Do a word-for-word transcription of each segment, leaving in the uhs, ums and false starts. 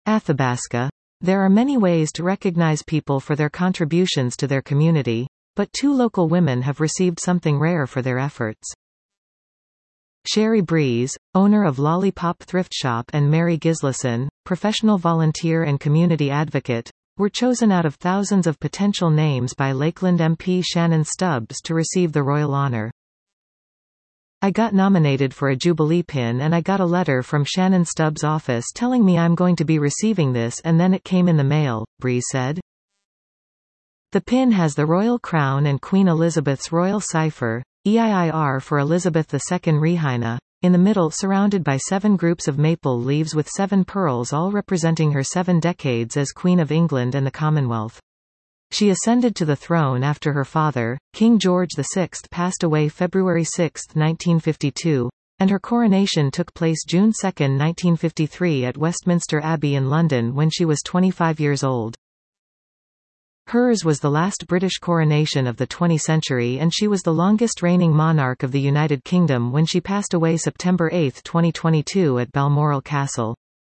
Athabasca. There are many ways to recognize people for their contributions to their community, but two local women have received something rare for their efforts. Sherry Breeze, owner of Lollipop Thrift Shop, and Mary Gislason, professional volunteer and community advocate, were chosen out of thousands of potential names by Lakeland M P Shannon Stubbs to receive the royal honor. I got nominated for a Jubilee pin and I got a letter from Shannon Stubbs' office telling me I'm going to be receiving this, and then it came in the mail, Breeze said. The pin has the royal crown and Queen Elizabeth's royal cipher, E I I R for Elizabeth the Second Reina, in the middle, surrounded by seven groups of maple leaves with seven pearls, all representing her seven decades as Queen of England and the Commonwealth. She ascended to the throne after her father, King George the Sixth, passed away February sixth, nineteen fifty-two, and her coronation took place June second, nineteen fifty-three at Westminster Abbey in London when she was twenty-five years old. Hers was the last British coronation of the twentieth century, and she was the longest reigning monarch of the United Kingdom when she passed away September eighth, twenty twenty-two at Balmoral Castle.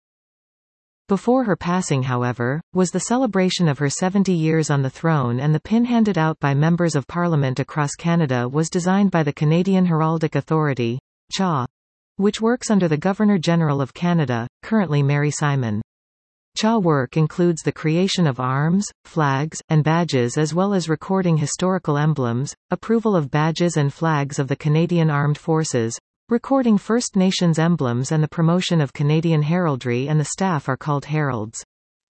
Before her passing, however, was the celebration of her seventy years on the throne, and the pin handed out by members of Parliament across Canada was designed by the Canadian Heraldic Authority, C A, which works under the Governor-General of Canada, currently Mary Simon. C A work includes the creation of arms, flags, and badges, as well as recording historical emblems, approval of badges and flags of the Canadian Armed Forces, recording First Nations emblems, and the promotion of Canadian heraldry, and the staff are called heralds.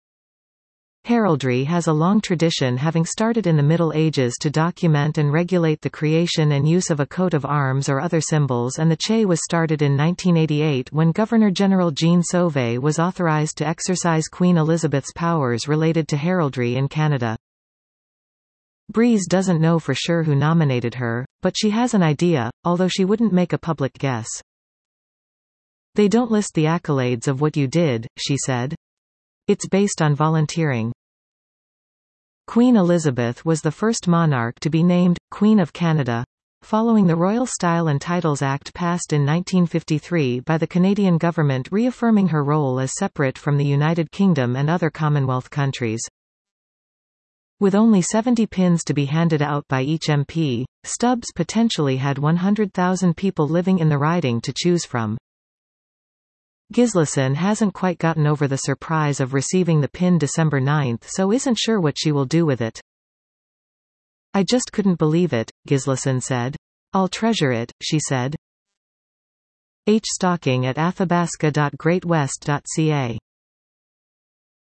Heraldry has a long tradition, having started in the Middle Ages to document and regulate the creation and use of a coat of arms or other symbols, and the C A was started in nineteen eighty-eight when Governor-General Jean Sauvé was authorized to exercise Queen Elizabeth's powers related to heraldry in Canada. Breeze doesn't know for sure who nominated her, but she has an idea, although she wouldn't make a public guess. "They don't list the accolades of what you did," she said. "It's based on volunteering." Queen Elizabeth was the first monarch to be named Queen of Canada, following the Royal Style and Titles Act passed in nineteen fifty-three by the Canadian government, reaffirming her role as separate from the United Kingdom and other Commonwealth countries. With only seventy pins to be handed out by each M P, Stubbs potentially had one hundred thousand people living in the riding to choose from. Gislason hasn't quite gotten over the surprise of receiving the pin December ninth, so isn't sure what she will do with it. "I just couldn't believe it," Gislason said. "I'll treasure it," she said. H. Stocking at athabasca dot great west dot c a